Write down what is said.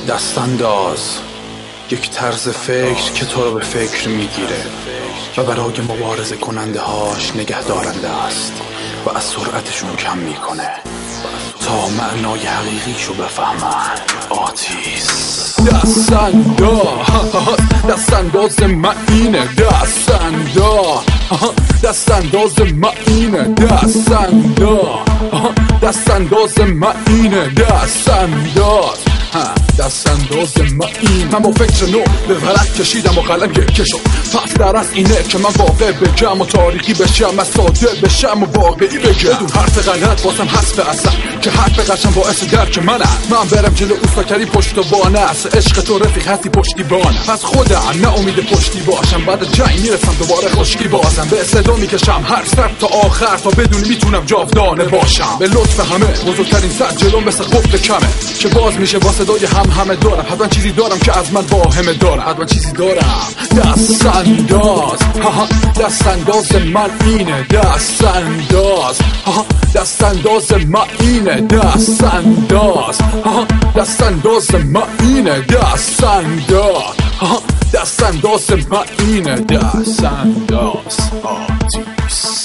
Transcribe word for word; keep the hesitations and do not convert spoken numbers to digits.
دست انداز، یک طرز فکر که تو رو به فکر میگیره و برای مبارزه کننده هاش نگه دارنده است و از سرعتشون کم میکنه تا معنای حقیقیشو بفهمن. آتیس دست انداز، دست انداز من اینه، دست انداز، دست انداز من اینه، دست انداز، دست انداز من اینه، دست انداز، دست انداز من این. من با فکر نو به غلط کشیدم و قلم یک شد. پس در از اینه که من واقع بگم و تاریخی بشم، از ساده بشم و واقعی بگم، بدون حرف غلط واسم حسب اصلا که حرف قشنگ باعث درک منه. من برم جلو اوستا کری پشتوانه است، عشق تو رفیق هستی پشتیبانه. پس خودم نه امید پشتی باشم، بعد جنگ میرسم دوباره خشکی بازم، به صدا میکشم هر سر تا آخر تا بدون میتونم جاودانه باشم. به لطف همه بزرگترین سر جلو مثل قفل کمه که باز میشه با صدای هم همه دارم. حتما چیزی دارم که از من واهمه دارم، حتما چیزی دارم. دست انداز، دست انداز من اینه، دست انداز، دست انداز من اینه، دست انداز، دست انداز من اینه، دست انداز، دست انداز من اینه، دست انداز. آتیس